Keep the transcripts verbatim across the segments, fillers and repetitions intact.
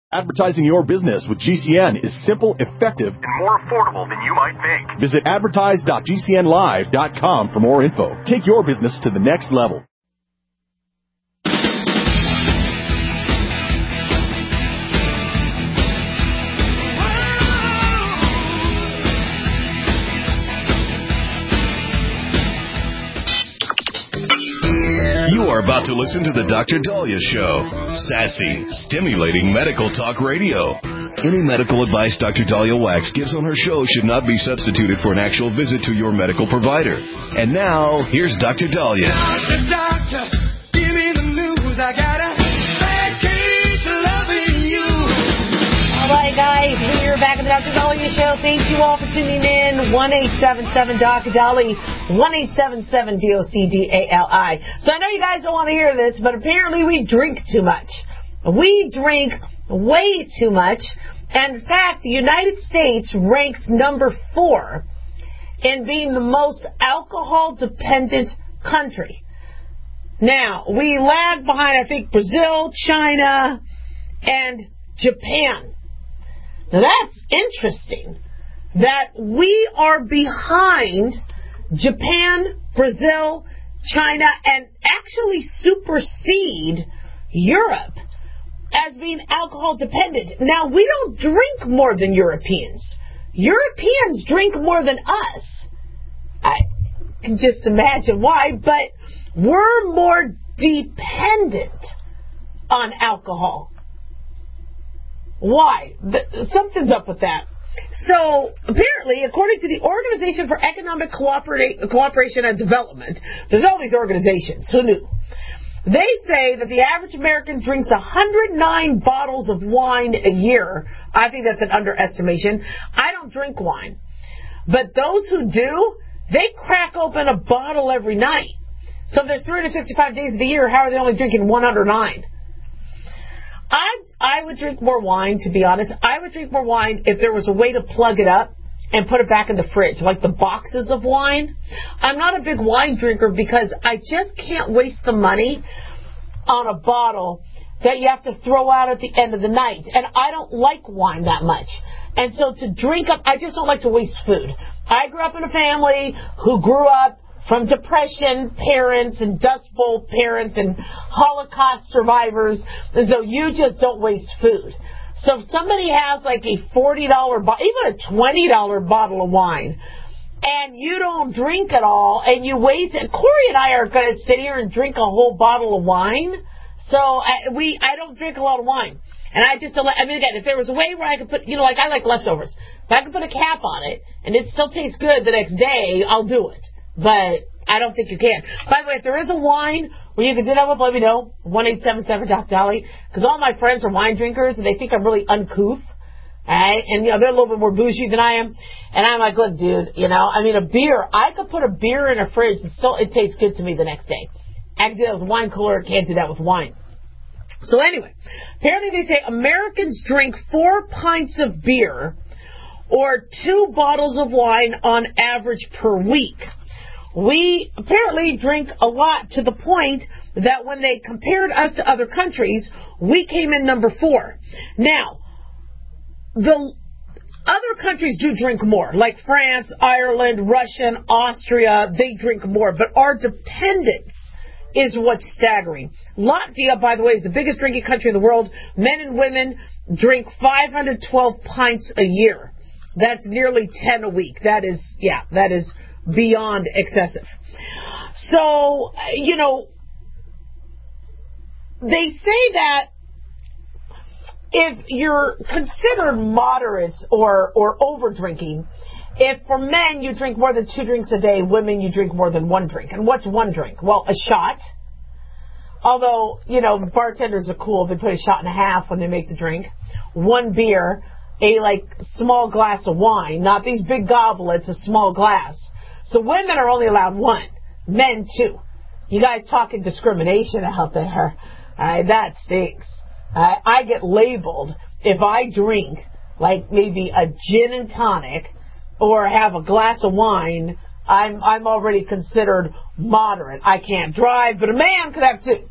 Advertising your business with G C N is simple, effective, and more affordable than you might think. Visit advertise dot g c n live dot com for more info. Take your business to the next level. You are about to listen to the Doctor Dahlia Show. Sassy, stimulating medical talk radio. Any medical advice Doctor Dahlia Wax gives on her show should not be substituted for an actual visit to your medical provider. And now, here's Doctor Dahlia. Doctor, doctor, give me the news. I got a bad case of loving you. All right, guys, we're back at the Doctor Dahlia Show. Thank you all for tuning in. one eight seven seven Doctor Dahlia. one eight seven seven D O C D A L I. So I know you guys don't want to hear this, but apparently we drink too much. We drink way too much. And in fact, the United States ranks number four in being the most alcohol-dependent country. Now, we lag behind, I think, Brazil, China, and Japan. Now, that's interesting that we are behind Japan, Brazil, China, and actually supersede Europe as being alcohol dependent. Now, we don't drink more than Europeans. Europeans drink more than us. I can just imagine why, but we're more dependent on alcohol. Why? Something's up with that. So, apparently, according to the Organization for Economic Coopera- Cooperation and Development, there's all these organizations, who knew? They say that the average American drinks one hundred nine bottles of wine a year. I think that's an underestimation. I don't drink wine. But those who do, they crack open a bottle every night. So if there's three hundred sixty-five days of the year, how are they only drinking one hundred nine? I I would drink more wine, to be honest. I would drink more wine if there was a way to plug it up and put it back in the fridge, like the boxes of wine. I'm not a big wine drinker because I just can't waste the money on a bottle that you have to throw out at the end of the night. And I don't like wine that much. And so to drink up, I just don't like to waste food. I grew up in a family who grew up from Depression parents and Dust Bowl parents and Holocaust survivors. And so you just don't waste food. So if somebody has like a forty dollars bottle, even a twenty dollars bottle of wine, and you don't drink it all, and you waste it, Corey and I are going to sit here and drink a whole bottle of wine. So I, we, I don't drink a lot of wine. And I just don't, I mean, again, if there was a way where I could put, you know, like I like leftovers. If I could put a cap on it, and it still tastes good the next day, I'll do it. But I don't think you can. By the way, if there is a wine where you can do that with, let me know. one eight seven seven Doctor Dahlia. Because all my friends are wine drinkers, and they think I'm really uncouth. Right? And, you know, they're a little bit more bougie than I am. And I'm like, look, dude, you know, I mean, a beer, I could put a beer in a fridge and still it tastes good to me the next day. I can do that with a wine cooler. Can't do that with wine. So anyway, apparently they say Americans drink four pints of beer or two bottles of wine on average per week. We apparently drink a lot to the point that when they compared us to other countries, we came in number four. Now, the other countries do drink more, like France, Ireland, Russia, Austria, they drink more, but our dependence is what's staggering. Latvia, by the way, is the biggest drinking country in the world. Men and women drink five hundred twelve pints a year. That's nearly ten a week. That is, yeah, that is beyond excessive. So, you know, they say that if you're considered moderate or, or over drinking, if for men you drink more than two drinks a day, women you drink more than one drink. And what's one drink? Well, a shot. Although, you know, bartenders are cool. They put a shot and a half when they make the drink. One beer, a like small glass of wine, not these big goblets, a small glass. So women are only allowed one, men two. You guys talking discrimination out there. All right, that stinks. Uh, I get labeled if I drink like maybe a gin and tonic or have a glass of wine. I'm I'm already considered moderate. I can't drive, but a man could have two.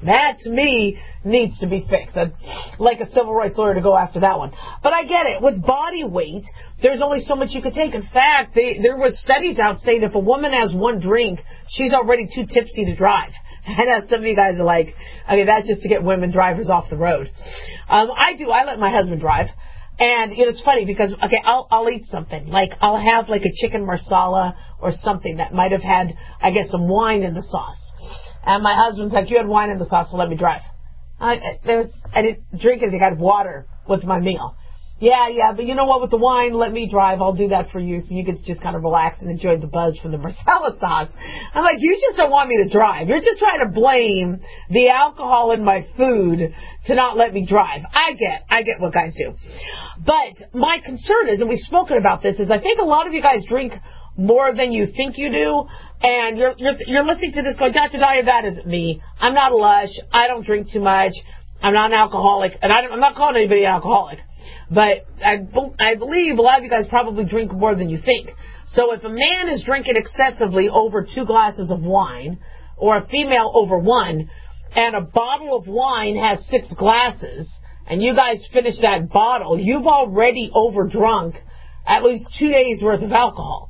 That, to me, needs to be fixed. I'd like a civil rights lawyer to go after that one. But I get it. With body weight, there's only so much you can take. In fact, they, there was studies out saying if a woman has one drink, she's already too tipsy to drive. I know some of you guys are like, okay, that's just to get women drivers off the road. Um, I do. I let my husband drive. And, you know, it's funny because, okay, I'll, I'll eat something. Like, I'll have, like, a chicken marsala or something that might have had, I guess, some wine in the sauce. And my husband's like, you had wine in the sauce, so let me drive. I, there was, I didn't drink anything. I had water with my meal. Yeah, yeah, but you know what? With the wine, let me drive. I'll do that for you so you can just kind of relax and enjoy the buzz from the marsala sauce. I'm like, you just don't want me to drive. You're just trying to blame the alcohol in my food to not let me drive. I get, I get what guys do. But my concern is, and we've spoken about this, is I think a lot of you guys drink more than you think you do. And you're, you're, you're listening to this going, Doctor Dahlia, that isn't me. I'm not a lush. I don't drink too much. I'm not an alcoholic. And I don't, I'm not calling anybody an alcoholic. But I, I believe a lot of you guys probably drink more than you think. So if a man is drinking excessively over two glasses of wine, or a female over one, and a bottle of wine has six glasses, and you guys finish that bottle, you've already overdrunk at least two days worth of alcohol.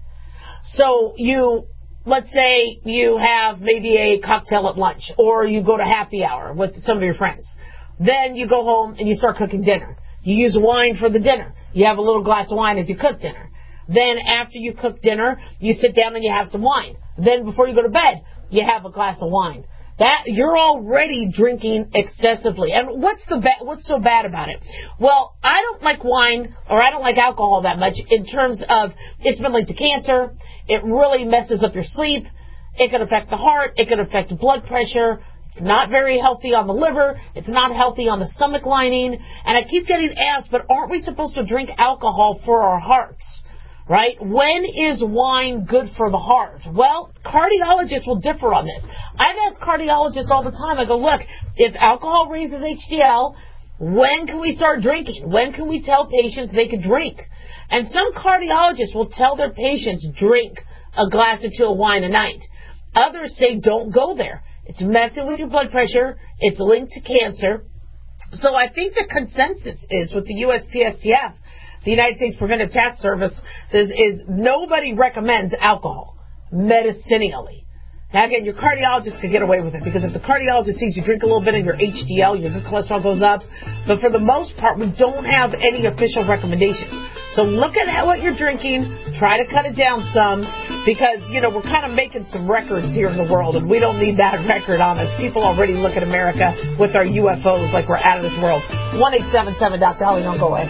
So you, let's say you have maybe a cocktail at lunch, or you go to happy hour with some of your friends. Then you go home and you start cooking dinner. You use wine for the dinner. You have a little glass of wine as you cook dinner. Then after you cook dinner, you sit down and you have some wine. Then before you go to bed, you have a glass of wine. That you're already drinking excessively. And what's the ba- what's so bad about it? Well, I don't like wine, or I don't like alcohol that much in terms of it's been linked to cancer. It really messes up your sleep. It can affect the heart. It can affect blood pressure. It's not very healthy on the liver. It's not healthy on the stomach lining. And I keep getting asked, but aren't we supposed to drink alcohol for our hearts? Right? When is wine good for the heart? Well, cardiologists will differ on this. I've asked cardiologists all the time. I go, look, if alcohol raises H D L, when can we start drinking? When can we tell patients they can drink? And some cardiologists will tell their patients, drink a glass or two of wine a night. Others say, don't go there. It's messing with your blood pressure. It's linked to cancer. So I think the consensus is with the U S P S T F, the United States Preventive Task Service, is, is nobody recommends alcohol medicinally. Now, again, your cardiologist could get away with it, because if the cardiologist sees you drink a little bit and your H D L, your good cholesterol goes up. But for the most part, we don't have any official recommendations. So look at what you're drinking. Try to cut it down some, because, you know, we're kind of making some records here in the world, and we don't need that record on us. People already look at America with our U F Os like we're out of this world. one eight seven seven Doctor Holly, don't go away.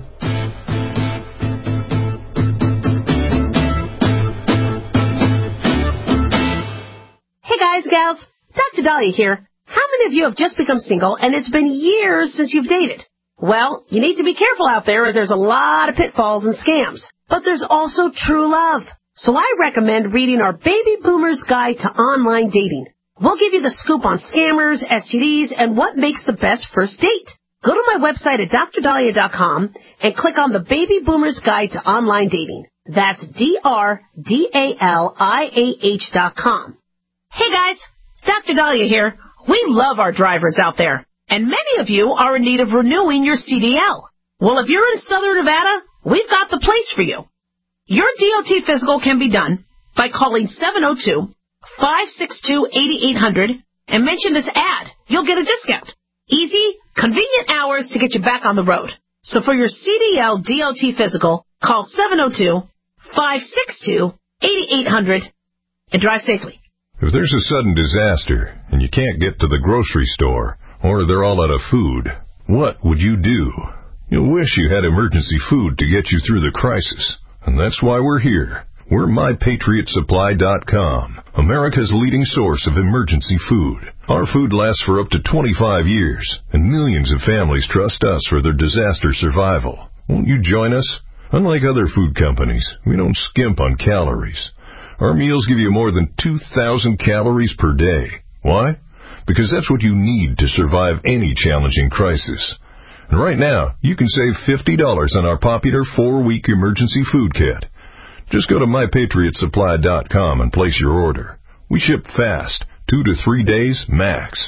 Hey guys, gals, Doctor Dahlia here. How many of you have just become single and it's been years since you've dated? Well, you need to be careful out there, as there's a lot of pitfalls and scams. But there's also true love. So I recommend reading our Baby Boomer's Guide to Online Dating. We'll give you the scoop on scammers, S T Ds, and what makes the best first date. Go to my website at dr dahlia dot com and click on the Baby Boomer's Guide to Online Dating. That's D R D A L I A H dot com. Hey guys, Doctor Dahlia here. We love our drivers out there, and many of you are in need of renewing your C D L. Well, if you're in Southern Nevada, we've got the place for you. Your D O T physical can be done by calling seven oh two, five six two, eight eight hundred and mention this ad. You'll get a discount. Easy, convenient hours to get you back on the road. So for your C D L D O T physical, call seven oh two, five six two, eight eight hundred and drive safely. If there's a sudden disaster and you can't get to the grocery store, or they're all out of food, what would you do? You'll wish you had emergency food to get you through the crisis. And that's why we're here. We're my patriot supply dot com, America's leading source of emergency food. Our food lasts for up to twenty-five years, and millions of families trust us for their disaster survival. Won't you join us? Unlike other food companies, we don't skimp on calories. Our meals give you more than two thousand calories per day. Why? Because that's what you need to survive any challenging crisis. And right now, you can save fifty dollars on our popular four-week emergency food kit. Just go to my patriot supply dot com and place your order. We ship fast, two to three days max.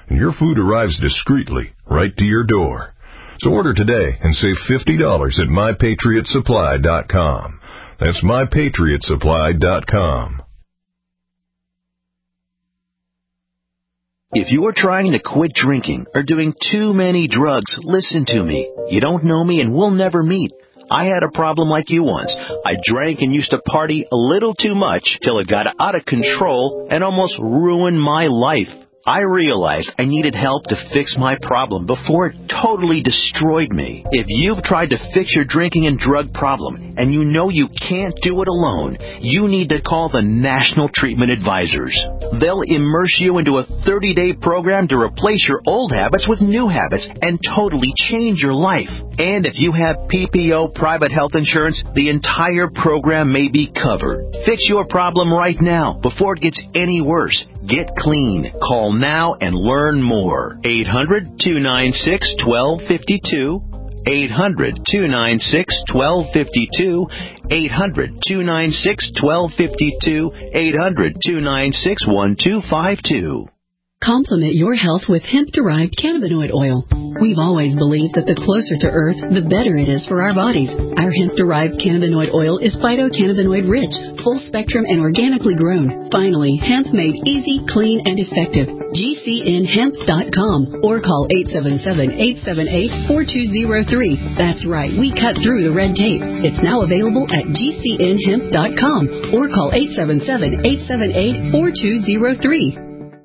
and your food arrives discreetly right to your door. So order today and save fifty dollars at my patriot supply dot com. That's my patriot supply dot com. If you're trying to quit drinking or doing too many drugs, listen to me. You don't know me and we'll never meet. I had a problem like you once. I drank and used to party a little too much till it got out of control and almost ruined my life. I realized I needed help to fix my problem before it totally destroyed me. If you've tried to fix your drinking and drug problem and you know you can't do it alone, you need to call the National Treatment Advisors. They'll immerse you into a thirty-day program to replace your old habits with new habits and totally change your life. And if you have P P O private health insurance, the entire program may be covered. Fix your problem right now before it gets any worse. Get clean. Call now and learn more. eight hundred, two nine six, one two five two. eight hundred, two nine six, one two five two. eight hundred, two nine six, one two five two. eight hundred, two nine six, one two five two. Complement your health with hemp-derived cannabinoid oil. We've always believed that the closer to Earth, the better it is for our bodies. Our hemp-derived cannabinoid oil is phytocannabinoid-rich, full-spectrum, and organically grown. Finally, hemp made easy, clean, and effective. G C N hemp dot com or call eight seven seven, eight seven eight, four two zero three. That's right, we cut through the red tape. It's now available at G C N hemp dot com or call eight seven seven, eight seven eight, four two zero three.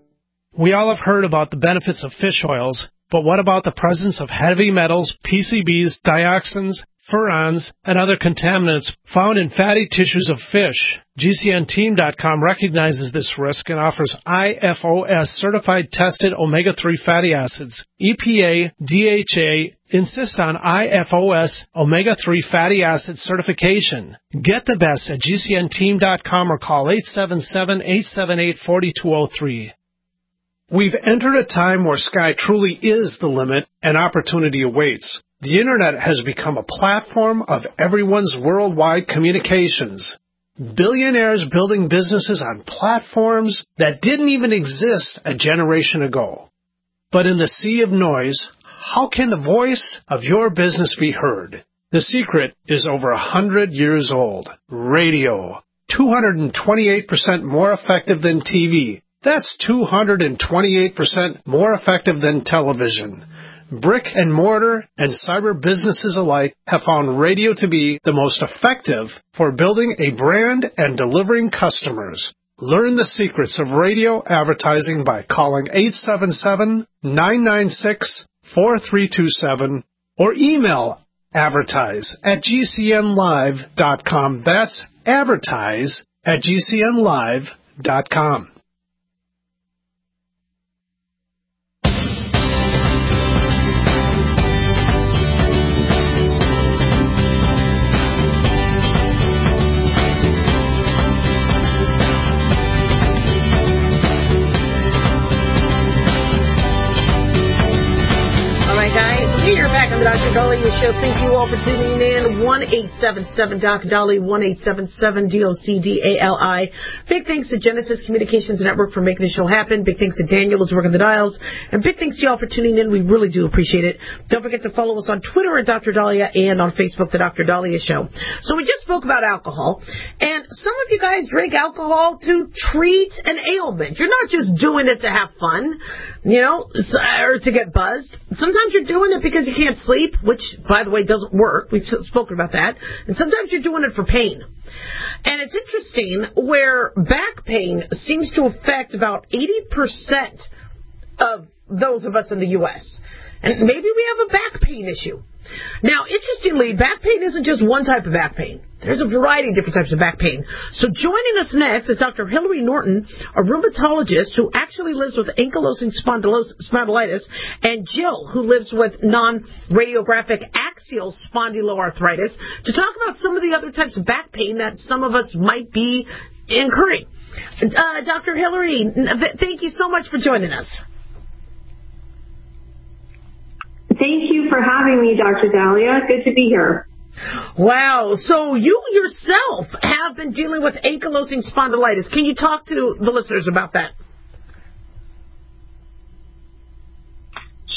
We all have heard about the benefits of fish oils, but what about the presence of heavy metals, P C Bs, dioxins, furans, and other contaminants found in fatty tissues of fish? G C N team dot com recognizes this risk and offers I F O S certified tested omega three fatty acids. E P A, D H A insist on I F O S omega three fatty acid certification. Get the best at G C N team dot com or call eight seven seven, eight seven eight, four two zero three. We've entered a time where sky truly is the limit and opportunity awaits. The Internet has become a platform of everyone's worldwide communications. Billionaires building businesses on platforms that didn't even exist a generation ago. But in the sea of noise, how can the voice of your business be heard? The secret is over a hundred years old. Radio. two hundred twenty-eight percent more effective than T V. That's two hundred twenty-eight percent more effective than television. Brick and mortar and cyber businesses alike have found radio to be the most effective for building a brand and delivering customers. Learn the secrets of radio advertising by calling eight seven seven, nine nine six, four three two seven or email advertise at G C N live dot com. That's advertise at G C N live dot com. Here back on the Doctor Dahlia Show. Thank you all for tuning in. one eight seven seven D O C Dali, one eight seven seven D O C D A L I. Big thanks to Genesis Communications Network for making the show happen. Big thanks to Daniel who's working the dials. And big thanks to you all for tuning in. We really do appreciate it. Don't forget to follow us on Twitter at Doctor Dahlia and on Facebook, The Doctor Dahlia Show. So we just spoke about alcohol. And some of you guys drink alcohol to treat an ailment. You're not just doing it to have fun, you know, or to get buzzed. Sometimes you're doing it because you can't sleep, which, by the way, doesn't work. We've spoken about that. And sometimes you're doing it for pain. And it's interesting where back pain seems to affect about eighty percent of those of us in the U S And maybe we have a back pain issue. Now, interestingly, back pain isn't just one type of back pain. There's a variety of different types of back pain. So joining us next is Doctor Hillary Norton, a rheumatologist who actually lives with ankylosing spondylitis, and Jill, who lives with non-radiographic axial spondyloarthritis, to talk about some of the other types of back pain that some of us might be incurring. Uh, Doctor Hillary, thank you so much for joining us. Thank you for having me, Doctor Dahlia. Good to be here. Wow. So you yourself have been dealing with ankylosing spondylitis. Can you talk to the listeners about that?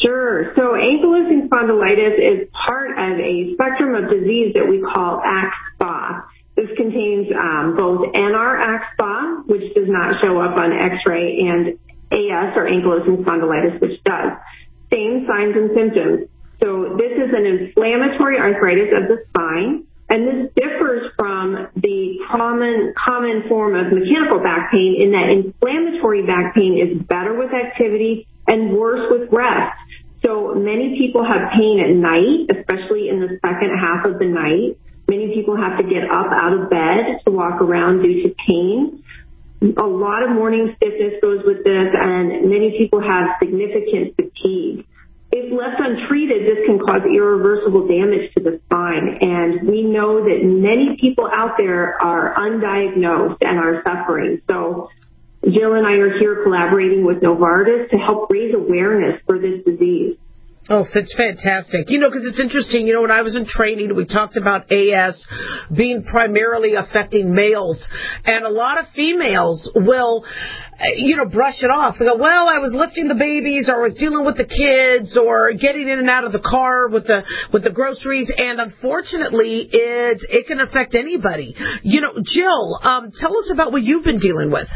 Sure. So ankylosing spondylitis is part of a spectrum of disease that we call A C S P A. This contains um, both N R A C S P A, which does not show up on X-ray, and A S, or ankylosing spondylitis, which does. Same signs and symptoms. So this is an inflammatory arthritis of the spine, and this differs from the common common form of mechanical back pain in that inflammatory back pain is better with activity and worse with rest. So many people have pain at night, especially in the second half of the night. Many people have to get up out of bed to walk around due to pain. A lot of morning stiffness goes with this, and many people have significant fatigue. If left untreated, this can cause irreversible damage to the spine, and we know that many people out there are undiagnosed and are suffering. So Jill and I are here collaborating with Novartis to help raise awareness for this disease. Oh, it's fantastic. You know, because it's interesting. You know, when I was in training, we talked about A S being primarily affecting males. And a lot of females will, you know, brush it off. They go, well, I was lifting the babies, or I was dealing with the kids, or getting in and out of the car with the with the groceries. And unfortunately, it, it can affect anybody. You know, Jill, um, tell us about what you've been dealing with.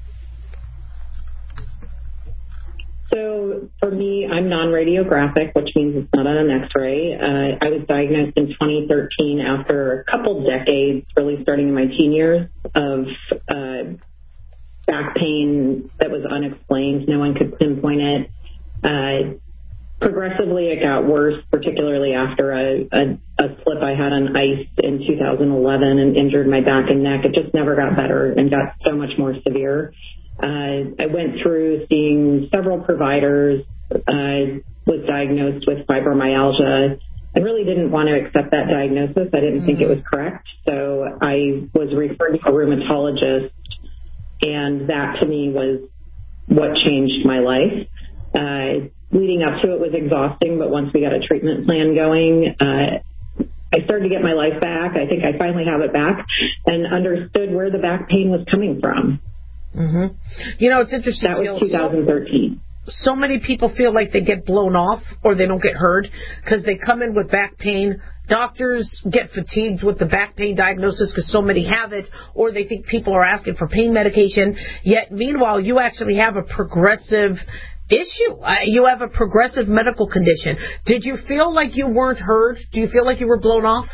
So for me, I'm non-radiographic, which means it's not on an X-ray. Uh, I was diagnosed in twenty thirteen after a couple decades, really starting in my teen years, of uh, back pain that was unexplained. No one could pinpoint it. Uh, progressively, it got worse, particularly after a, a, a slip I had on ice in two thousand eleven and injured my back and neck. It just never got better and got so much more severe. Uh, I went through seeing several providers, uh, was diagnosed with fibromyalgia. I really didn't want to accept that diagnosis. I didn't mm-hmm. think it was correct. So I was referred to a rheumatologist, and that to me was what changed my life. Uh, leading up to it was exhausting, but once we got a treatment plan going, uh, I started to get my life back. I think I finally have it back and understood where the back pain was coming from. Mm-hmm. You know, it's interesting. That was twenty thirteen. So, so many people feel like they get blown off or they don't get heard because they come in with back pain. Doctors get fatigued with the back pain diagnosis because so many have it, or they think people are asking for pain medication. Yet, meanwhile, you actually have a progressive issue. Uh, you have a progressive medical condition. Did you feel like you weren't heard? Do you feel like you were blown off?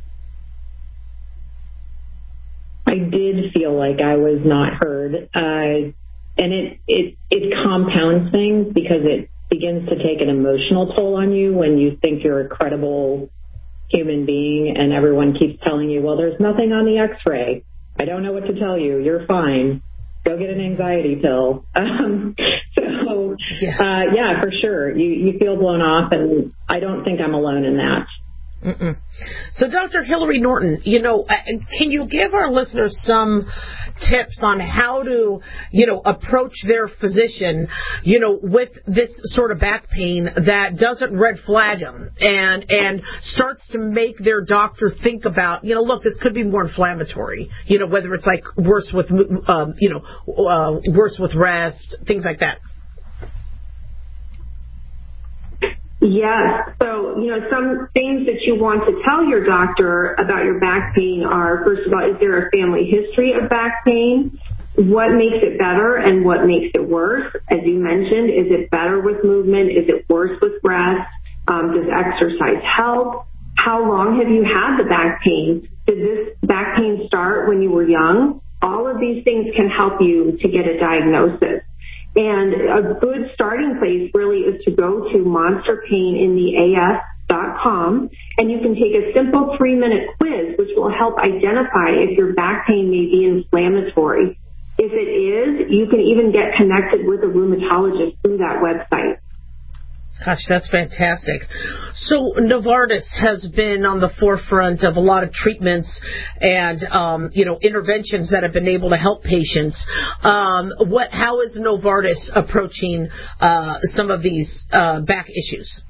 I did feel like I was not heard, uh, and it, it it compounds things because it begins to take an emotional toll on you when you think you're a credible human being and everyone keeps telling you, well, there's nothing on the X-ray. I don't know what to tell you. You're fine. Go get an anxiety pill. Um, so, yeah. Uh, yeah, for sure. You, you feel blown off, and I don't think I'm alone in that. Mm-mm. So, Doctor Hillary Norton, you know, can you give our listeners some tips on how to, you know, approach their physician, you know, with this sort of back pain that doesn't red flag them and and starts to make their doctor think about, you know, look, this could be more inflammatory, you know, whether it's like worse with, um, you know, uh, worse with rest, things like that. Yes. So, you know, some things that you want to tell your doctor about your back pain are, first of all, is there a family history of back pain? What makes it better and what makes it worse? As you mentioned, is it better with movement? Is it worse with rest? Um, does exercise help? How long have you had the back pain? Did this back pain start when you were young? All of these things can help you to get a diagnosis. And a good starting place really is to go to monster pain in the A S dot com, and you can take a simple three-minute quiz, which will help identify if your back pain may be inflammatory. If it is, you can even get connected with a rheumatologist through that website. Gosh, that's fantastic. So Novartis has been on the forefront of a lot of treatments and, um, you know, interventions that have been able to help patients. Um, what? How is Novartis approaching uh, some of these uh, back issues?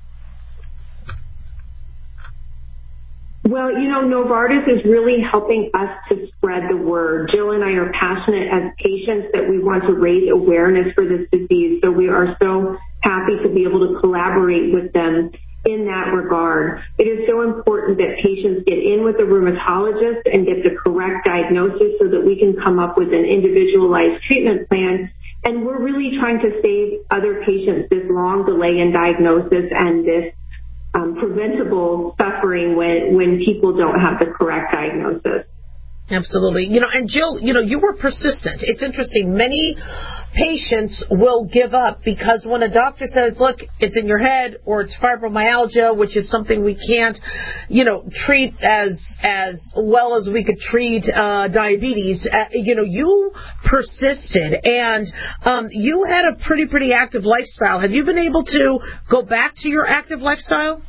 Well, you know, Novartis is really helping us to spread the word. Jill and I are passionate as patients that we want to raise awareness for this disease. So we are so happy to be able to collaborate with them in that regard. It is so important that patients get in with a rheumatologist and get the correct diagnosis so that we can come up with an individualized treatment plan. And we're really trying to save other patients this long delay in diagnosis and this um, preventable suffering when, when people don't have the correct diagnosis. Absolutely. You know, and Jill, you know, you were persistent. It's interesting. Many patients will give up because when a doctor says, look, it's in your head or it's fibromyalgia, which is something we can't, you know, treat as as well as we could treat uh, diabetes, uh, you know, you persisted and um, you had a pretty, pretty active lifestyle. Have you been able to go back to your active lifestyle?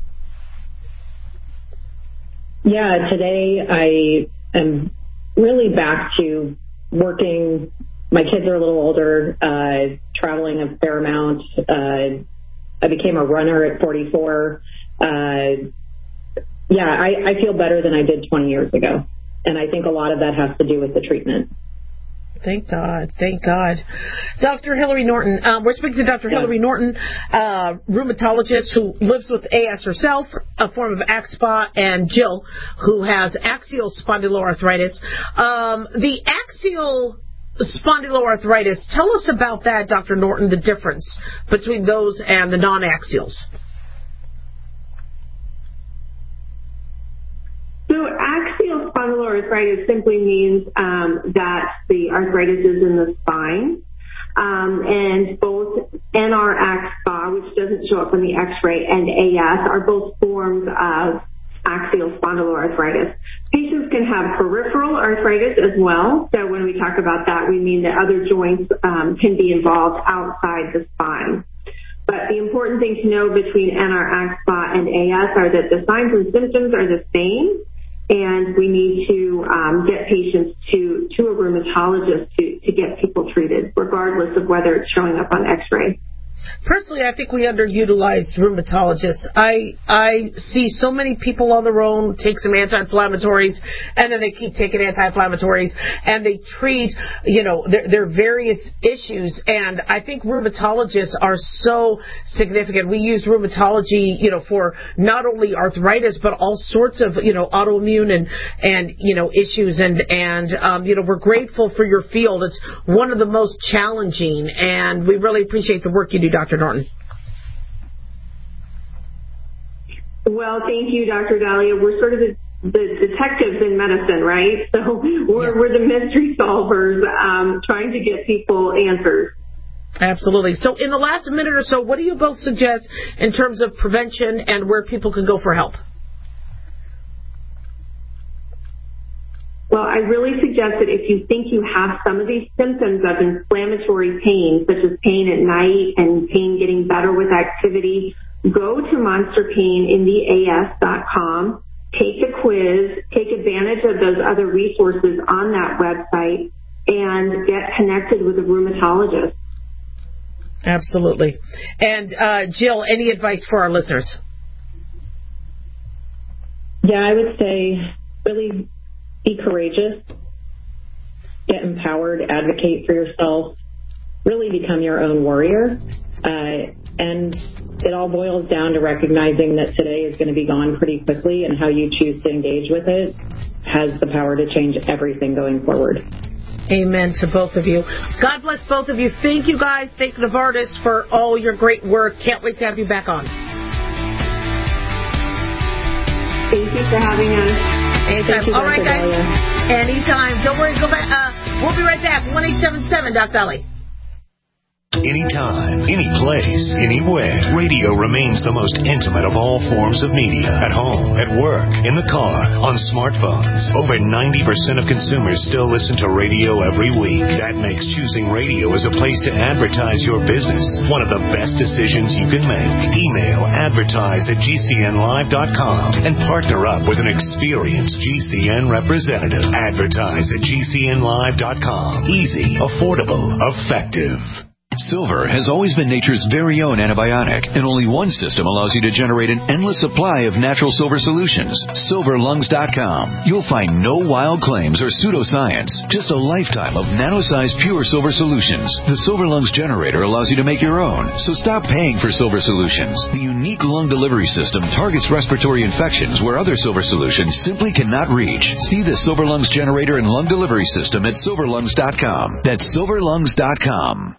Yeah, today I am really back to working. My kids are a little older, uh, traveling a fair amount. Uh, I became a runner at forty-four. Uh, yeah, I, I feel better than I did twenty years ago. And I think a lot of that has to do with the treatment. Thank God. Thank God. Doctor Hillary Norton. Um, we're speaking to Doctor Yeah. Hillary Norton, uh, rheumatologist who lives with A S herself, a form of axSpA, and Jill, who has axial spondyloarthritis. Um, the axial spondyloarthritis, tell us about that, Doctor Norton, the difference between those and the non-axials. So axial spondyloarthritis simply means um, that the arthritis is in the spine. Um, and both N R axSpA, which doesn't show up on the x-ray, and A S are both forms of axial spondyloarthritis. Patients can have peripheral arthritis as well. So when we talk about that, we mean that other joints um, can be involved outside the spine. But the important thing to know between N R axSpA and A S are that the signs and symptoms are the same, and we need to um, get patients to, to a rheumatologist to, to get people treated, regardless of whether it's showing up on x-ray. Personally, I think we underutilize rheumatologists. I I see so many people on their own take some anti-inflammatories, and then they keep taking anti-inflammatories, and they treat, you know, their, their various issues. And I think rheumatologists are so significant. We use rheumatology, you know, for not only arthritis, but all sorts of, you know, autoimmune and, and you know, issues. And, and um, you know, we're grateful for your field. It's one of the most challenging, and we really appreciate the work you do, Doctor Norton. Well, thank you, Doctor Dahlia. We're sort of the, the detectives in medicine, right? So we're, yeah. we're the mystery solvers um, trying to get people answers. Absolutely. So in the last minute or so, what do you both suggest in terms of prevention and where people can go for help? Well, I really suggest that if you think you have some of these symptoms of inflammatory pain, such as pain at night and pain getting better with activity, go to monster pain in the A S dot com, take a quiz, take advantage of those other resources on that website, and get connected with a rheumatologist. Absolutely. And uh, Jill, any advice for our listeners? Yeah, I would say really be courageous, get empowered, advocate for yourself, really become your own warrior. Uh, and it all boils down to recognizing that today is going to be gone pretty quickly, and how you choose to engage with it has the power to change everything going forward. Amen to both of you. God bless both of you. Thank you, guys. Thank Novartis for all your great work. Can't wait to have you back on. Thank you for having us. Anytime. You, All right, guys. Dahlia. Anytime. Don't worry. Go back. Uh, we'll be right back. one eight seven seven, Doc Dolly. Anytime, any place, anywhere. Radio remains the most intimate of all forms of media. At home, at work, in the car, on smartphones. Over ninety percent of consumers still listen to radio every week. That makes choosing radio as a place to advertise your business one of the best decisions you can make. Email advertise at G C N live dot com and partner up with an experienced G C N representative. Advertise at G C N live dot com. Easy, affordable, effective. Silver has always been nature's very own antibiotic, and only one system allows you to generate an endless supply of natural silver solutions. silver lungs dot com. You'll find no wild claims or pseudoscience, just a lifetime of nano-sized pure silver solutions. The Silver Lungs generator allows you to make your own, so stop paying for silver solutions. The unique lung delivery system targets respiratory infections where other silver solutions simply cannot reach. See the Silver Lungs generator and lung delivery system at silver lungs dot com. That's silver lungs dot com.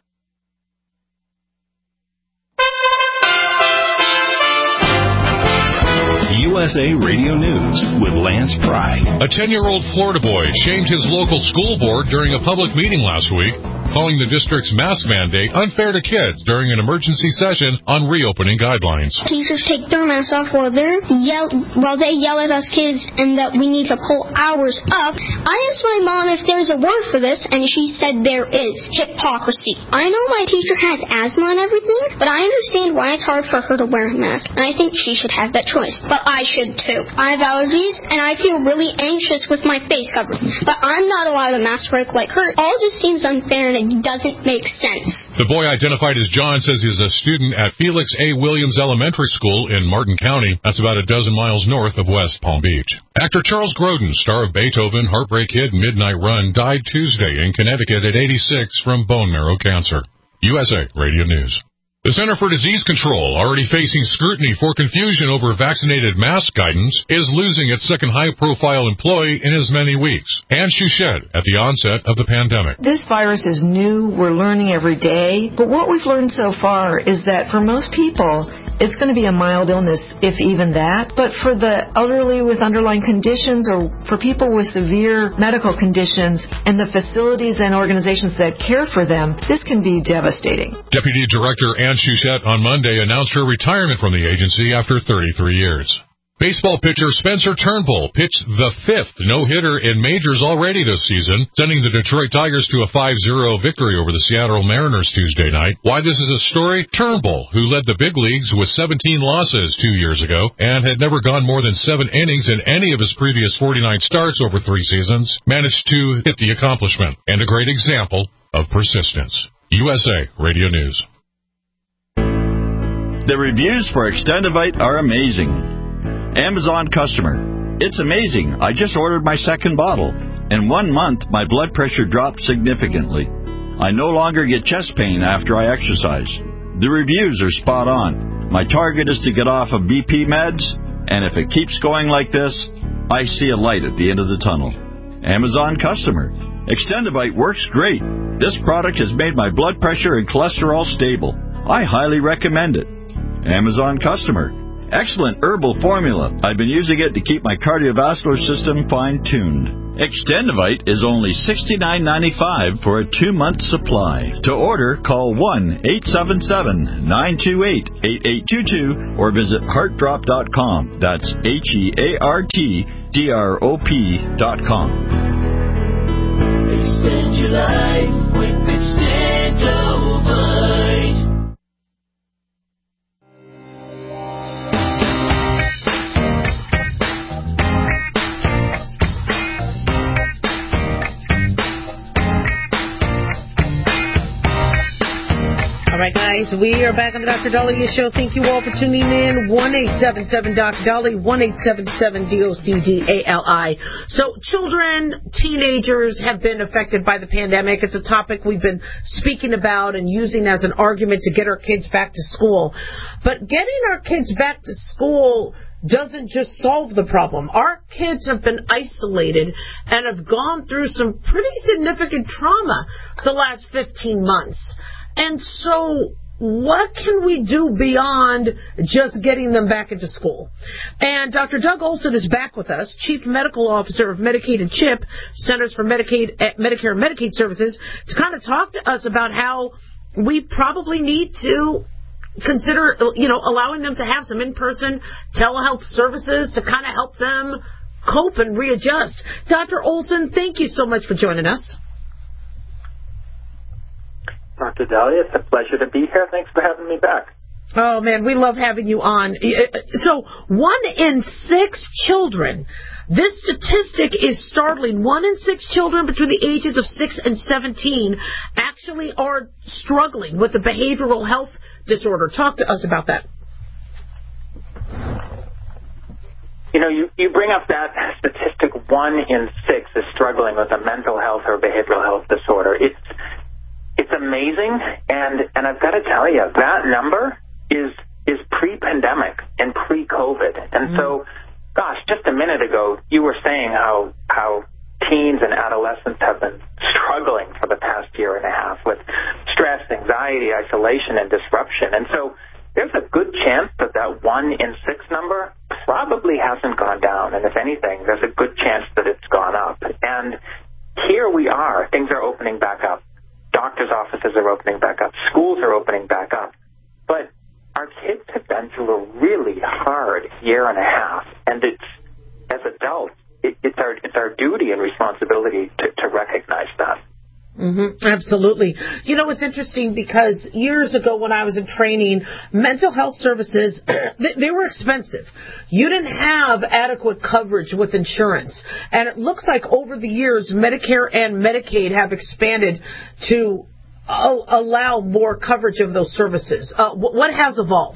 U S A Radio News with Lance Pry. A ten-year-old Florida boy shamed his local school board during a public meeting last week, calling the district's mask mandate unfair to kids during an emergency session on reopening guidelines. Teachers take their masks off while they yell while they yell at us kids, and that we need to pull hours up. I asked my mom if there's a word for this, and she said there is. Hypocrisy. I know my teacher has asthma and everything, but I understand why it's hard for her to wear a mask, and I think she should have that choice. But I should too. I have allergies, and I feel really anxious with my face covered. But I'm not allowed a mask break like her. All this seems unfair, and it doesn't make sense. The boy, identified as John, says he's a student at Felix A. Williams Elementary School in Martin County. That's about a dozen miles north of West Palm Beach. Actor Charles Grodin, star of Beethoven, Heartbreak Kid, and Midnight Run, died Tuesday in Connecticut at eighty-six from bone marrow cancer. U S A Radio News. The Center for Disease Control, already facing scrutiny for confusion over vaccinated mask guidance, is losing its second high-profile employee in as many weeks. Anne Chouchette at the onset of the pandemic. This virus is new. We're learning every day. But what we've learned so far is that for most people, it's going to be a mild illness, if even that. But for the elderly with underlying conditions or for people with severe medical conditions and the facilities and organizations that care for them, this can be devastating. Deputy Director Anne Chouchette on Monday announced her retirement from the agency after thirty-three years. Baseball pitcher Spencer Turnbull pitched the fifth no-hitter in majors already this season, sending the Detroit Tigers to a five zero victory over the Seattle Mariners Tuesday night. Why this is a story? Turnbull, who led the big leagues with seventeen losses two years ago and had never gone more than seven innings in any of his previous forty-nine starts over three seasons, managed to hit the accomplishment, and a great example of persistence. U S A Radio News. The reviews for Extendivite are amazing. Amazon customer. It's amazing. I just ordered my second bottle. In one month, my blood pressure dropped significantly. I no longer get chest pain after I exercise. The reviews are spot on. My target is to get off of B P meds, and if it keeps going like this, I see a light at the end of the tunnel. Amazon customer. Extendivite works great. This product has made my blood pressure and cholesterol stable. I highly recommend it. Amazon customer. Excellent herbal formula. I've been using it to keep my cardiovascular system fine-tuned. Extendivite is only sixty-nine ninety-five for a two-month supply. To order, call one eight seven seven, nine two eight, eight eight two two or visit heart drop dot com. That's H E A R T D R O P dot com. Extend your life with Extendivite. All right, guys, we are back on the Doctor Dahlia Show. Thank you all for tuning in. one eight seven seven Doctor Dahlia, one eight seven seven D O C D A L I. So children, teenagers have been affected by the pandemic. It's a topic we've been speaking about and using as an argument to get our kids back to school. But getting our kids back to school doesn't just solve the problem. Our kids have been isolated and have gone through some pretty significant trauma the last fifteen months. And so what can we do beyond just getting them back into school? And Doctor Doug Olson is back with us, Chief Medical Officer of Medicaid and CHIP, Centers for Medicaid, Medicare and Medicaid Services, to kind of talk to us about how we probably need to consider, you know, allowing them to have some in-person telehealth services to kind of help them cope and readjust. Doctor Olson, thank you so much for joining us. Doctor Dahlia, it's a pleasure to be here. Thanks for having me back. Oh, man, we love having you on. So one in six children This statistic is startling. One in six children between the ages of six and seventeen actually are struggling with a behavioral health disorder. Talk to us about that. You know, you, you bring up that statistic, one in six is struggling with a mental health or behavioral health disorder. It's it's amazing, and, and I've got to tell you, that number is is pre-pandemic and pre-COVID. And mm. so, gosh, just a minute ago, you were saying how how teens and adolescents have been struggling for the past year and a half with stress, anxiety, isolation, and disruption. And so there's a good chance that that one in six number probably hasn't gone down. And if anything, there's a good chance that it's gone up. And here we are. Things are opening back up. Doctors' offices are opening back up. Schools are opening back up. But our kids have been through a really hard year and a half. And it's, as adults, it, it's our it's our duty and responsibility to, to recognize that. Mm-hmm, absolutely. You know, it's interesting because years ago when I was in training, mental health services, they, they were expensive. You didn't have adequate coverage with insurance. And it looks like over the years, Medicare and Medicaid have expanded to uh, allow more coverage of those services. Uh, what has evolved?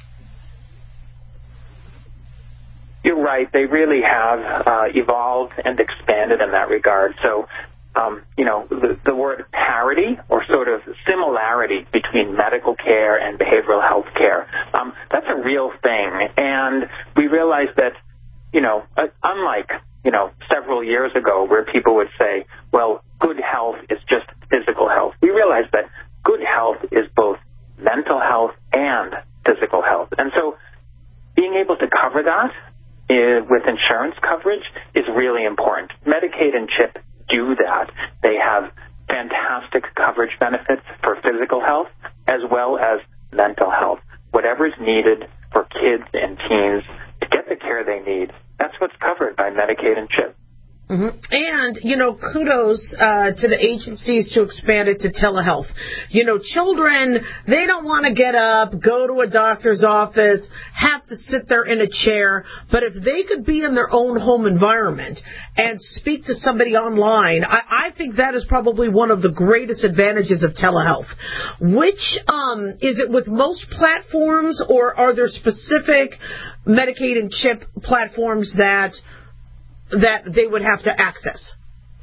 You're right. They really have uh, evolved and expanded in that regard. So, Um, you know, the, the word parity or sort of similarity between medical care and behavioral health care, um, that's a real thing. And we realize that, you know, uh, unlike, you know, several years ago where people would say, well, good health is just physical health, we realize that good health is both mental health and physical health. And so being able to cover that uh, with insurance coverage is really important. Medicaid and CHIP do that. They have fantastic coverage benefits for physical health as well as mental health. Whatever is needed for kids and teens to get the care they need, that's what's covered by Medicaid and CHIP. Mm-hmm. And, you know, kudos uh, to the agencies to expand it to telehealth. You know, children, they don't want to get up, go to a doctor's office, have to sit there in a chair. But if they could be in their own home environment and speak to somebody online, I, I think that is probably one of the greatest advantages of telehealth. Which, um, is it with most platforms, or are there specific Medicaid and CHIP platforms that that they would have to access?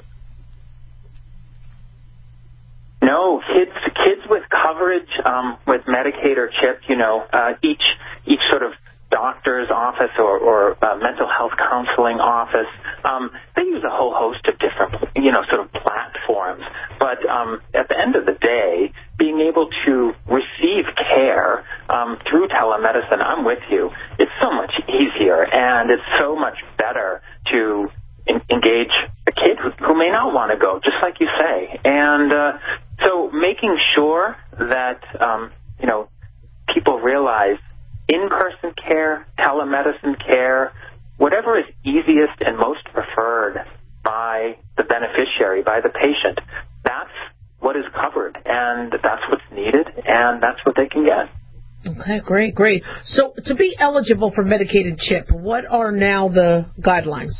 No, kids kids with coverage um, with Medicaid or CHIP, you know, uh, each each sort of doctor's office or, or uh, mental health counseling office, um, they use a whole host of different, you know, sort of platforms. But um, at the end of the day, being able to receive care um, through telemedicine, I'm with you, it's so much easier and it's so much better to in- engage a kid who, who may not want to go, just like you say. And uh, so making sure that, um, you know, people realize in-person care, telemedicine care, whatever is easiest and most preferred by the beneficiary, by the patient, that's what is covered, and that's what's needed, and that's what they can get. Okay, great, great. So to be eligible for Medicaid and CHIP, what are now the guidelines?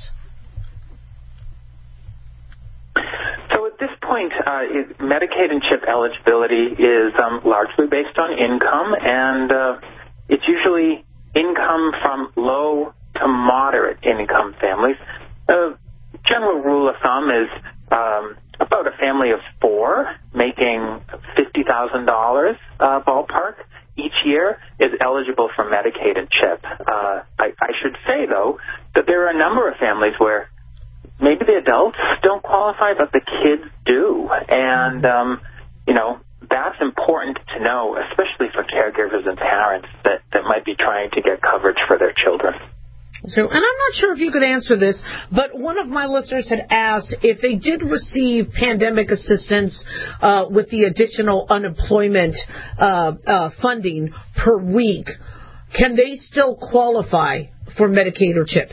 So at this point, uh, it, Medicaid and CHIP eligibility is um, largely based on income, and uh, it's usually income from low to moderate income families. A general rule of thumb is um, about a family of four making fifty thousand dollars uh, ballpark each year is eligible for Medicaid and CHIP. Uh, I, I should say, though, that there are a number of families where maybe the adults don't qualify, but the kids do. And, um, you know, that's important to know, especially for caregivers and parents that, that might be trying to get coverage for their children. So, and I'm not sure if you could answer this, but one of my listeners had asked if they did receive pandemic assistance uh, with the additional unemployment uh, uh, funding per week, can they still qualify for Medicaid or CHIP?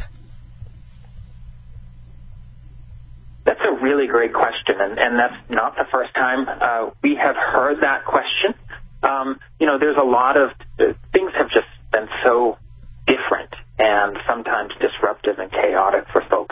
That's a really great question, and, and that's not the first time uh, we have heard that question. Um, you know, there's a lot of uh, things have just been so different and sometimes disruptive and chaotic for folks.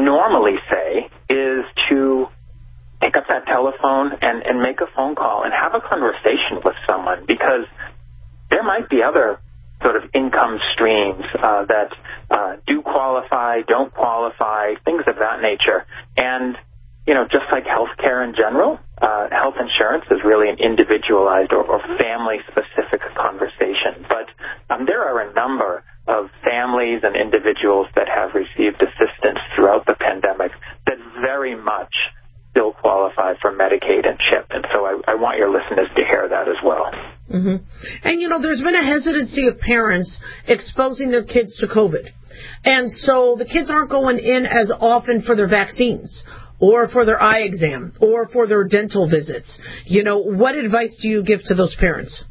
normally say is to pick up that telephone and, and make a phone call and have a conversation with someone, because there might be other sort of income streams uh, that uh, do qualify, don't qualify, things of that nature. And, you know, just like healthcare in general, uh, health insurance is really an individualized or, or family-specific conversation. But um, there are a number of families and individuals that have received assistance throughout the pandemic that very much still qualify for Medicaid and CHIP. And so I, I want your listeners to hear that as well. Mm-hmm. And, you know, there's been a hesitancy of parents exposing their kids to COVID. And so the kids aren't going in as often for their vaccines or for their eye exam or for their dental visits. You know, what advice do you give to those parents?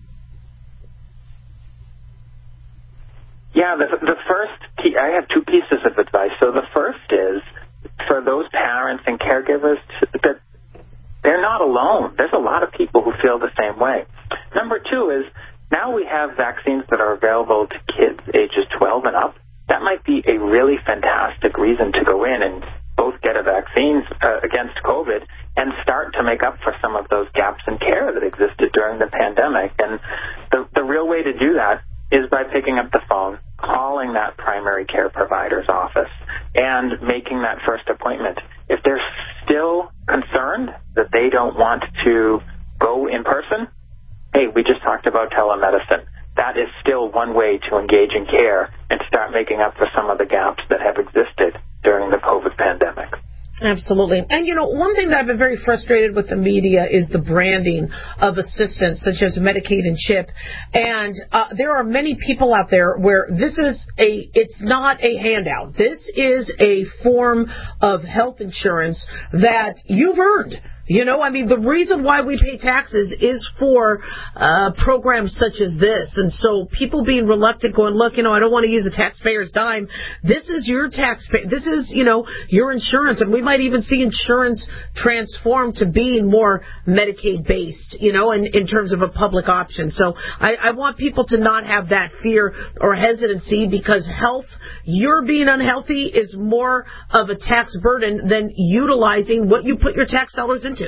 Yeah, the, the first key, I have two pieces of advice. So the first is for those parents and caregivers to, that they're not alone. There's a lot of people who feel the same way. Number two is now we have vaccines that are available to kids ages twelve and up. That might be a really fantastic reason to go in and both get a vaccine uh, against COVID and start to make up for some of those gaps in care that existed during the pandemic. And the, the real way to do that is by picking up the phone, calling that primary care provider's office, and making that first appointment. If they're still concerned that they don't want to go in person, hey, we just talked about telemedicine. That is still one way to engage in care and start making up for some of the gaps that have existed during the COVID pandemic. Absolutely. And, you know, one thing that I've been very frustrated with the media is the branding of assistance, such as Medicaid and CHIP. And uh, there are many people out there where this is a, it's not a handout. This is a form of health insurance that you've earned. You know, I mean, the reason why we pay taxes is for uh, programs such as this. And so people being reluctant, going, look, you know, I don't want to use a taxpayer's dime. This is your taxpayer. This is, you know, your insurance. And we might even see insurance transform to being more Medicaid-based, you know, in, in terms of a public option. So I, I want people to not have that fear or hesitancy, because health, your being unhealthy is more of a tax burden than utilizing what you put your tax dollars into.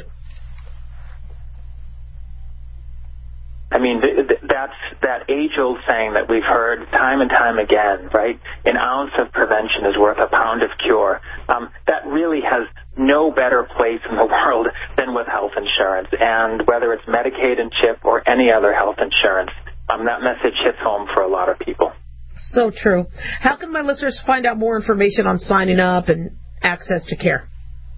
I mean, th- th- that's that age-old saying that we've heard time and time again, right? An ounce of prevention is worth a pound of cure. Um, that really has no better place in the world than with health insurance. And whether it's Medicaid and CHIP or any other health insurance, um, that message hits home for a lot of people. So true. How can my listeners find out more information on signing up and access to care?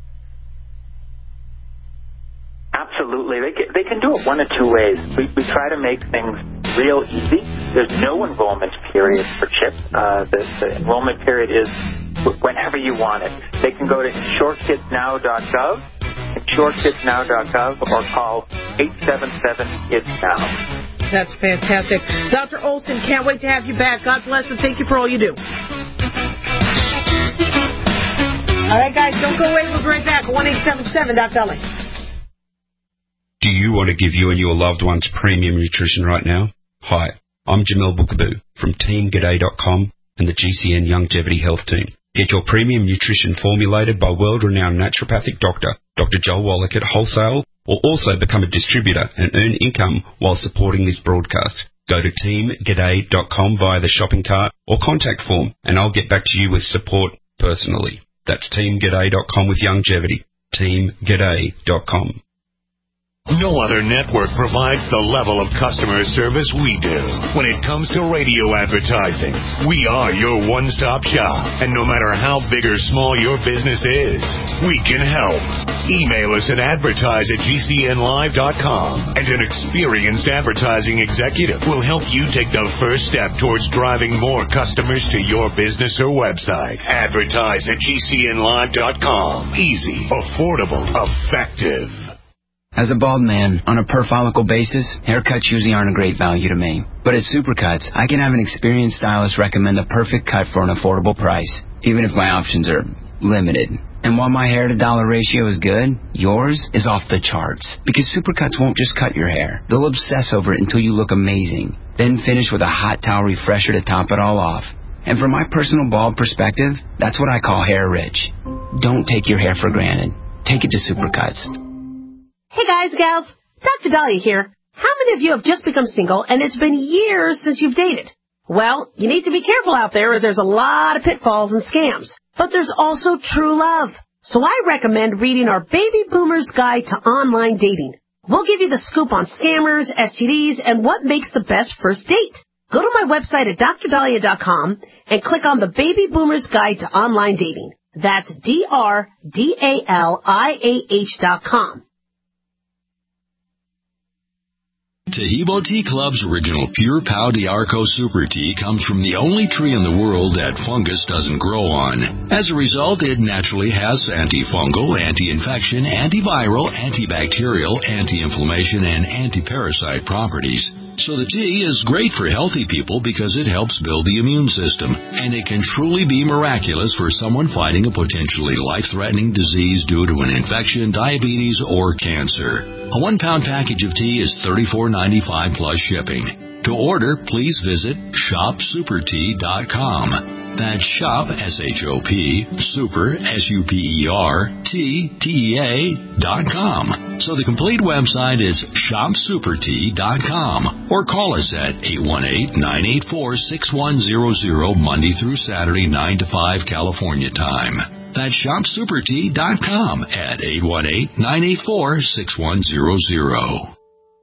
Absolutely. They can, they can do it one of two ways. We, we try to make things real easy. There's no enrollment period for CHIP. Uh, the, the enrollment period is whenever you want it. They can go to insure kids now dot gov, insure kids now dot gov, or call eight seven seven kids now. That's fantastic. Doctor Olson, can't wait to have you back. God bless and thank you for all you do. All right, guys, don't go away. We'll be right back. one eight seven seven Doctor Ellie. Do you want to give you and your loved ones premium nutrition right now? Hi, I'm Jamel Bookaboo from Team G'day dot com and the G C N Longevity Health Team. Get your premium nutrition formulated by world-renowned naturopathic doctor, Doctor Joel Wallach at wholesale, or also become a distributor and earn income while supporting this broadcast. Go to Team G'day dot com via the shopping cart or contact form, and I'll get back to you with support personally. That's Team G'day dot com with longevity. Team G'day dot com. No other network provides the level of customer service we do. When it comes to radio advertising, we are your one-stop shop. And no matter how big or small your business is, we can help. Email us at advertise at G C N live dot com, and an experienced advertising executive will help you take the first step towards driving more customers to your business or website. Advertise at G C N live dot com. Easy, affordable, effective. As a bald man, on a per-follicle basis, haircuts usually aren't a great value to me. But at Supercuts, I can have an experienced stylist recommend a perfect cut for an affordable price, even if my options are limited. And while my hair-to-dollar ratio is good, yours is off the charts. Because Supercuts won't just cut your hair. They'll obsess over it until you look amazing. Then finish with a hot towel refresher to top it all off. And from my personal bald perspective, that's what I call hair rich. Don't take your hair for granted. Take it to Supercuts. Hey guys, gals, Doctor Dahlia here. How many of you have just become single and it's been years since you've dated? Well, you need to be careful out there as there's a lot of pitfalls and scams. But there's also true love. So I recommend reading our Baby Boomer's Guide to Online Dating. We'll give you the scoop on scammers, S T Ds, and what makes the best first date. Go to my website at dr dahlia dot com and click on the Baby Boomer's Guide to Online Dating. That's D R D A L I A H dot com. Taheebo Tea Club's original Pure Pau d'Arco Super Tea comes from the only tree in the world that fungus doesn't grow on. As a result, it naturally has antifungal, anti-infection, antiviral, antibacterial, anti-inflammation, and anti-parasite properties. So the tea is great for healthy people because it helps build the immune system, and it can truly be miraculous for someone fighting a potentially life-threatening disease due to an infection, diabetes, or cancer. A one-pound package of tea is thirty-four ninety-five plus shipping. To order, please visit shop super tea dot com. That's shop, S H O P, super, S U P E R, T, T E A, dot com. So the complete website is shop super tea dot com. Or call us at eight one eight, nine eight four, six one zero zero, Monday through Saturday, nine to five, California time. That's shop super tea dot com at eight one eight, nine eight four, six one zero zero.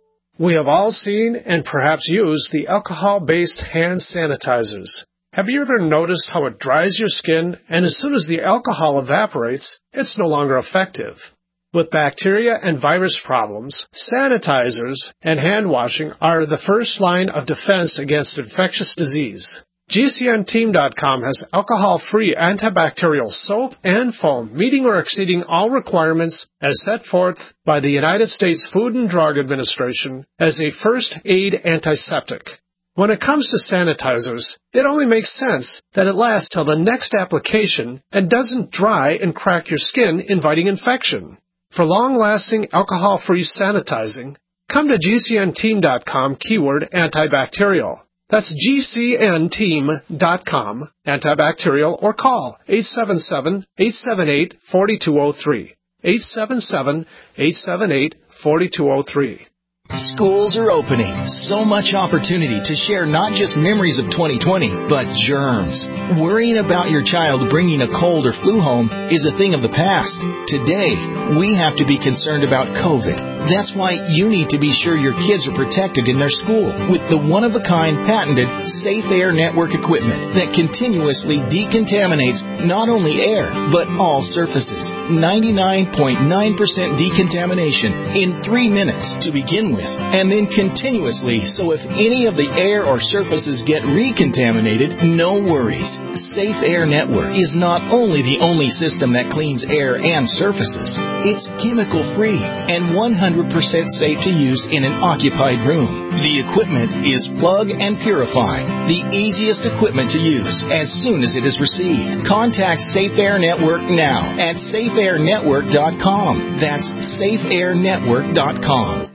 We have all seen and perhaps used the alcohol-based hand sanitizers. Have you ever noticed how it dries your skin, and as soon as the alcohol evaporates, it's no longer effective? With bacteria and virus problems, sanitizers and hand washing are the first line of defense against infectious disease. G C N team dot com has alcohol-free antibacterial soap and foam, meeting or exceeding all requirements as set forth by the United States Food and Drug Administration as a first aid antiseptic. When it comes to sanitizers, it only makes sense that it lasts till the next application and doesn't dry and crack your skin, inviting infection. For long-lasting alcohol-free sanitizing, come to G C N team dot com keyword antibacterial. That's G C N team dot com, antibacterial, or call eight seven seven, eight seven eight, four two zero three, eight seven seven, eight seven eight, four two zero three. Schools are opening. So much opportunity to share not just memories of twenty twenty, but germs. Worrying about your child bringing a cold or flu home is a thing of the past. Today, we have to be concerned about COVID. That's why you need to be sure your kids are protected in their school with the one-of-a-kind patented Safe Air Network equipment that continuously decontaminates not only air, but all surfaces. ninety-nine point nine percent decontamination in three minutes to begin with, and then continuously, so if any of the air or surfaces get recontaminated, no worries. Safe Air Network is not only the only system that cleans air and surfaces, it's chemical-free and one hundred percent safe to use in an occupied room. The equipment is plug and purify, the easiest equipment to use as soon as it is received. Contact Safe Air Network now at safe air network dot com. That's safe air network dot com.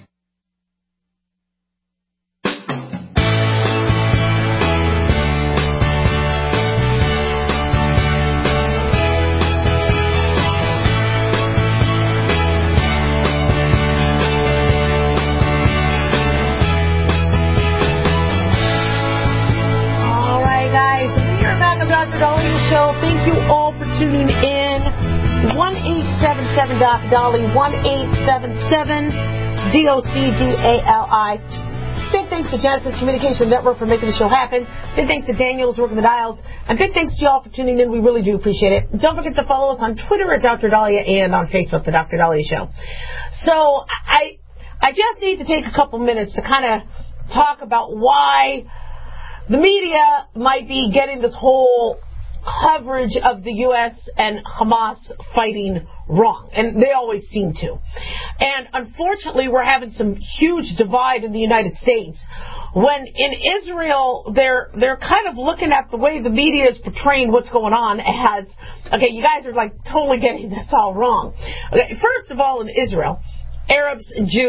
Tuning in, one eight seven seven Doc Dolly, one eight seven seven D O C D A L I. Big thanks to Genesis Communication Network for making the show happen. Big thanks to Daniel who's working the dials. And big thanks to y'all for tuning in. We really do appreciate it. Don't forget to follow us on Twitter at Doctor Dahlia and on Facebook, The Doctor Dahlia Show. So I, I just need to take a couple minutes to kind of talk about why the media might be getting this whole coverage of the U S and Hamas fighting wrong, and they always seem to. And unfortunately, we're having some huge divide in the United States when in Israel they're they're kind of looking at the way the media is portraying what's going on as, okay, you guys are like totally getting this all wrong. Okay, first of all, in Israel, Arabs and Jews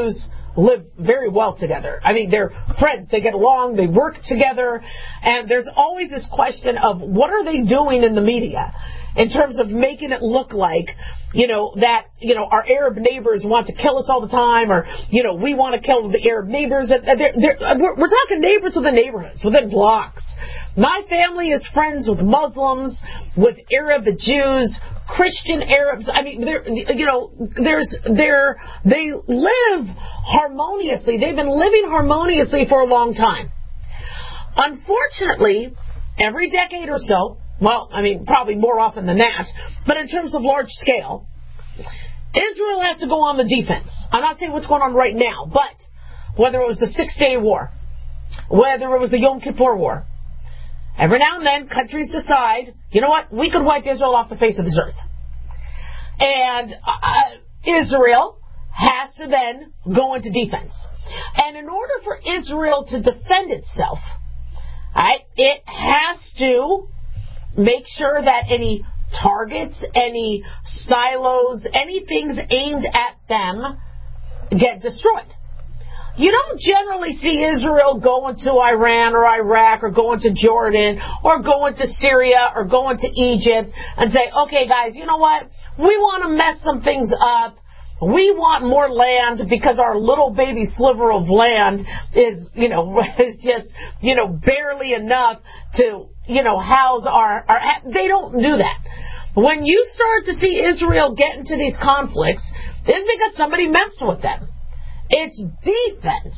live very well together. I mean, they're friends. They get along. They work together. And there's always this question of what are they doing in the media in terms of making it look like, you know, that, you know, our Arab neighbors want to kill us all the time, or, you know, we want to kill the Arab neighbors. They're, they're, we're, we're talking neighbors within neighborhoods, within blocks. My family is friends with Muslims, with Arab Jews, Christian Arabs. I mean, they're, you know, there's, they're, they live harmoniously. They've been living harmoniously for a long time. Unfortunately, every decade or so, well, I mean, probably more often than that, but in terms of large scale, Israel has to go on the defense. I'm not saying what's going on right now, but whether it was the Six-Day War, whether it was the Yom Kippur War, every now and then countries decide, you know what, we could wipe Israel off the face of this earth. And uh, Israel has to then go into defense. And in order for Israel to defend itself, right, it has to make sure that any targets, any silos, any things aimed at them get destroyed. You don't generally see Israel going to Iran or Iraq or going to Jordan or going to Syria or going to Egypt and say, okay, guys, you know what? We want to mess some things up. We want more land because our little baby sliver of land is, you know, is just, you know, barely enough to, you know, house our, our, they don't do that. When you start to see Israel get into these conflicts, it's because somebody messed with them. It's defense.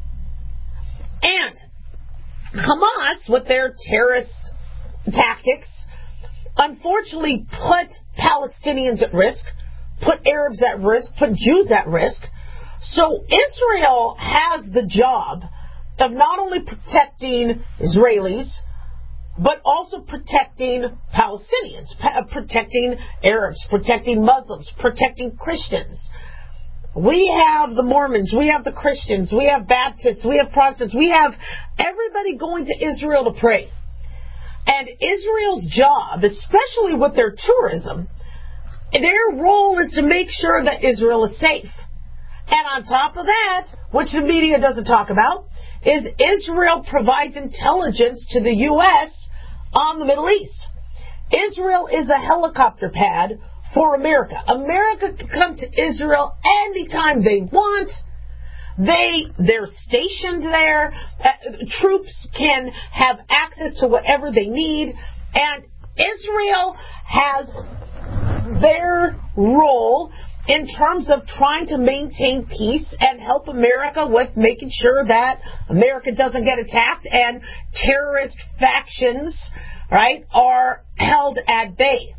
And Hamas, with their terrorist tactics, unfortunately put Palestinians at risk, put Arabs at risk, put Jews at risk. So Israel has the job of not only protecting Israelis, but also protecting Palestinians, protecting Arabs, protecting Muslims, protecting Christians. We have the Mormons, we have the Christians, we have Baptists, we have Protestants, we have everybody going to Israel to pray. And Israel's job, especially with their tourism, their role is to make sure that Israel is safe. And on top of that, which the media doesn't talk about, is Israel provides intelligence to the U S on the Middle East. Israel is a helicopter pad for America. America can come to Israel anytime they want. They, they're stationed there. Uh, troops can have access to whatever they need. And Israel has their role in terms of trying to maintain peace and help America with making sure that America doesn't get attacked and terrorist factions, right, are held at bay.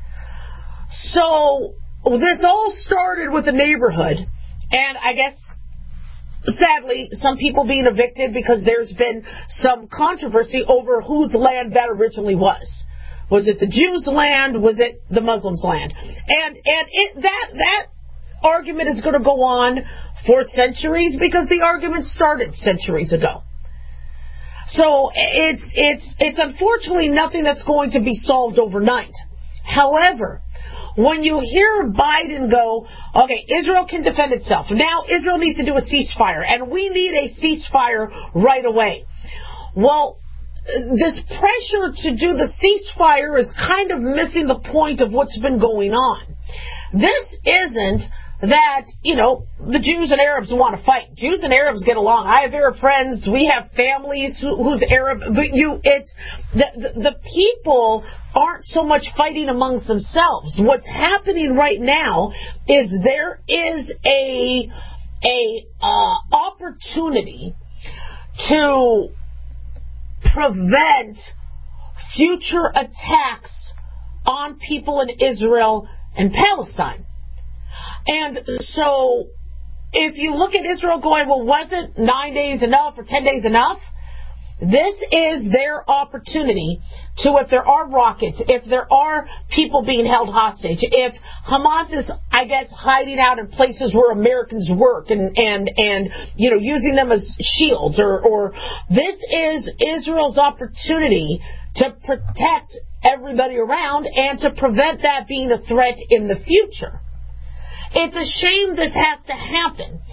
So this all started with the neighborhood, and I guess sadly some people being evicted because there's been some controversy over whose land that originally was. Was it the Jews' land? Was it the Muslims' land? And and it, that that argument is going to go on for centuries because the argument started centuries ago. So it's it's it's unfortunately nothing that's going to be solved overnight. However, when you hear Biden go, okay, Israel can defend itself. Now Israel needs to do a ceasefire, and we need a ceasefire right away. Well, this pressure to do the ceasefire is kind of missing the point of what's been going on. This isn't that, you know, the Jews and Arabs want to fight. Jews and Arabs get along. I have Arab friends. We have families who, who's Arab. You, it's the, the the people aren't so much fighting amongst themselves. What's happening right now is there is a a uh, opportunity to prevent future attacks on people in Israel and Palestine. And so if you look at Israel going, well, wasn't nine days enough or ten days enough? This is their opportunity to, if there are rockets, if there are people being held hostage, if Hamas is, I guess, hiding out in places where Americans work and, and, and you know, using them as shields, or, or this is Israel's opportunity to protect everybody around and to prevent that being a threat in the future. It's a shame this has to happen.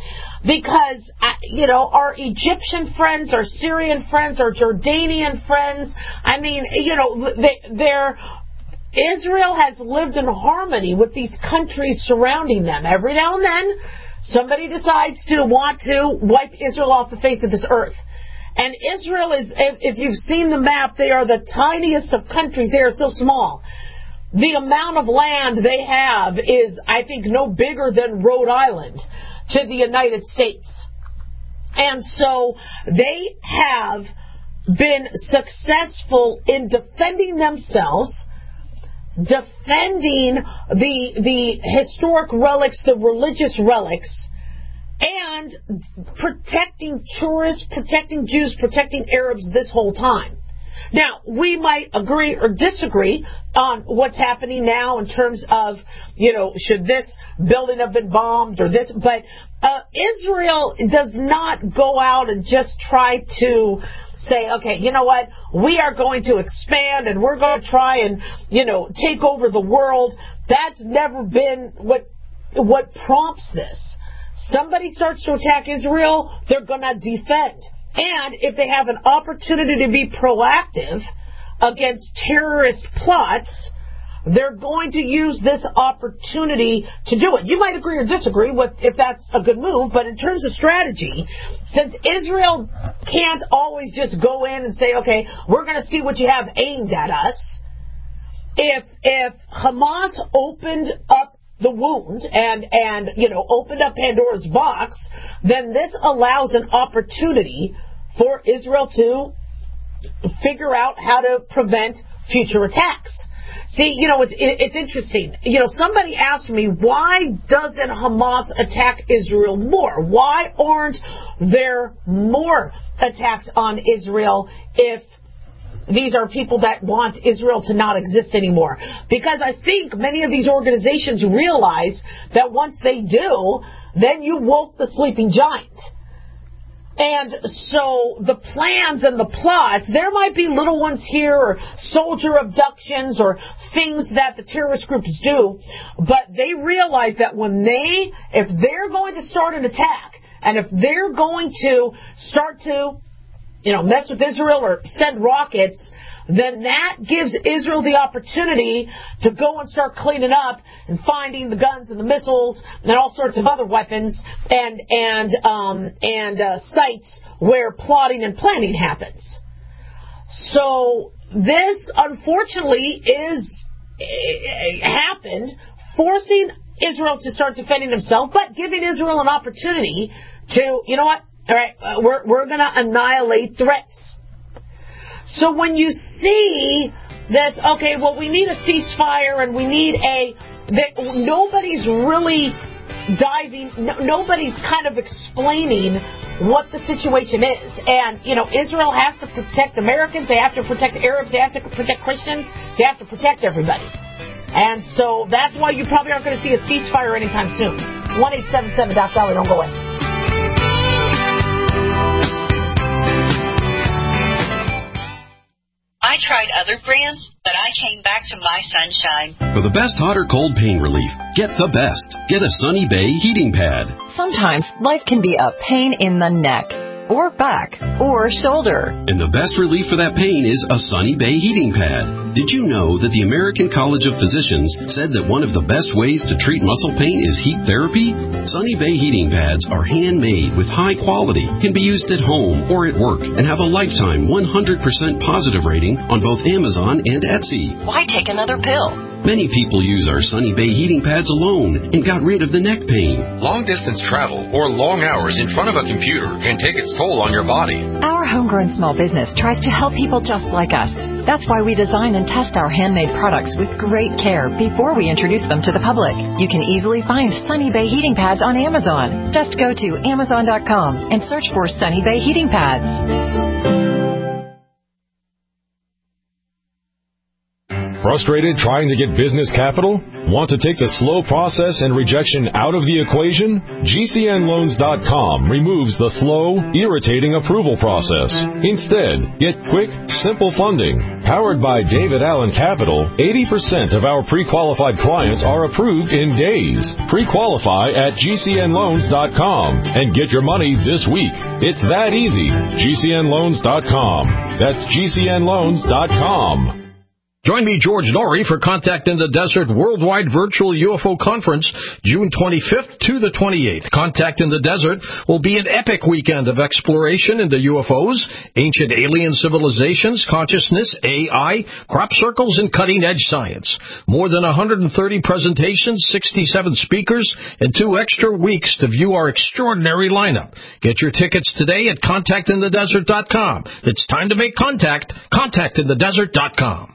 because, you know, our Egyptian friends, our Syrian friends, our Jordanian friends, I mean, you know, they, they're, Israel has lived in harmony with these countries surrounding them. Every now and then, somebody decides to want to wipe Israel off the face of this earth. And Israel is, if, if you've seen the map, they are the tiniest of countries. They are so small. The amount of land they have is, I think, no bigger than Rhode Island to the United States. And so they have been successful in defending themselves, defending the the historic relics, the religious relics, and protecting tourists, protecting Jews, protecting Arabs this whole time. Now, we might agree or disagree on what's happening now in terms of, you know, should this building have been bombed or this, but uh, Israel does not go out and just try to say, okay, you know what, we are going to expand and we're going to try and, you know, take over the world. That's never been what what prompts this. Somebody starts to attack Israel, they're going to defend. And if they have an opportunity to be proactive against terrorist plots, they're going to use this opportunity to do it. You might agree or disagree with if that's a good move, but in terms of strategy, since Israel can't always just go in and say, okay, we're going to see what you have aimed at us, if if Hamas opened up the wound and, and, you know, opened up Pandora's box, then this allows an opportunity for Israel to figure out how to prevent future attacks. See, you know, it's, it's interesting. You know, somebody asked me, why doesn't Hamas attack Israel more? Why aren't there more attacks on Israel if these are people that want Israel to not exist anymore? Because I think many of these organizations realize that once they do, then you woke the sleeping giant. And so the plans and the plots, there might be little ones here or soldier abductions or things that the terrorist groups do, but they realize that when they, if they're going to start an attack and if they're going to start to, you know, mess with Israel or send rockets, then that gives Israel the opportunity to go and start cleaning up and finding the guns and the missiles and all sorts of other weapons and and um, and uh, sites where plotting and planning happens. So this, unfortunately, is uh, happened, forcing Israel to start defending himself, but giving Israel an opportunity to, you know what, all right, uh, we're we're going to annihilate threats. So when you see this, okay, well, we need a ceasefire and we need a, that nobody's really diving, no, nobody's kind of explaining what the situation is. And, you know, Israel has to protect Americans, they have to protect Arabs, they have to protect Christians, they have to protect everybody. And so that's why you probably aren't going to see a ceasefire anytime soon. one eight seven seven Doc Dolly, don't go away. I tried other brands, but I came back to My Sunshine. For the best hot or cold pain relief, get the best. Get a Sunny Bay heating pad. Sometimes life can be a pain in the neck, or back, or shoulder. And the best relief for that pain is a Sunny Bay heating pad. Did you know that the American College of Physicians said that one of the best ways to treat muscle pain is heat therapy? Sunny Bay heating pads are handmade with high quality, can be used at home or at work, and have a lifetime one hundred percent positive rating on both Amazon and Etsy. Why take another pill? Many people use our Sunny Bay heating pads alone and got rid of the neck pain. Long-distance travel or long hours in front of a computer can take its toll on your body. Our homegrown small business tries to help people just like us. That's why we design and test our handmade products with great care before we introduce them to the public. You can easily find Sunny Bay heating pads on Amazon. Just go to Amazon dot com and search for Sunny Bay heating pads. Frustrated trying to get business capital? Want to take the slow process and rejection out of the equation? G C N loans dot com removes the slow, irritating approval process. Instead, get quick, simple funding. Powered by David Allen Capital, eighty percent of our pre-qualified clients are approved in days. Pre-qualify at G C N loans dot com and get your money this week. It's that easy. G C N loans dot com. That's G C N loans dot com. Join me, George Norrie, for Contact in the Desert Worldwide Virtual U F O Conference, June twenty-fifth to the twenty-eighth. Contact in the Desert will be an epic weekend of exploration into U F Os, ancient alien civilizations, consciousness, A I, crop circles, and cutting-edge science. More than one hundred thirty presentations, sixty-seven speakers, and two extra weeks to view our extraordinary lineup. Get your tickets today at contact in the desert dot com. It's time to make contact. contact in the desert dot com.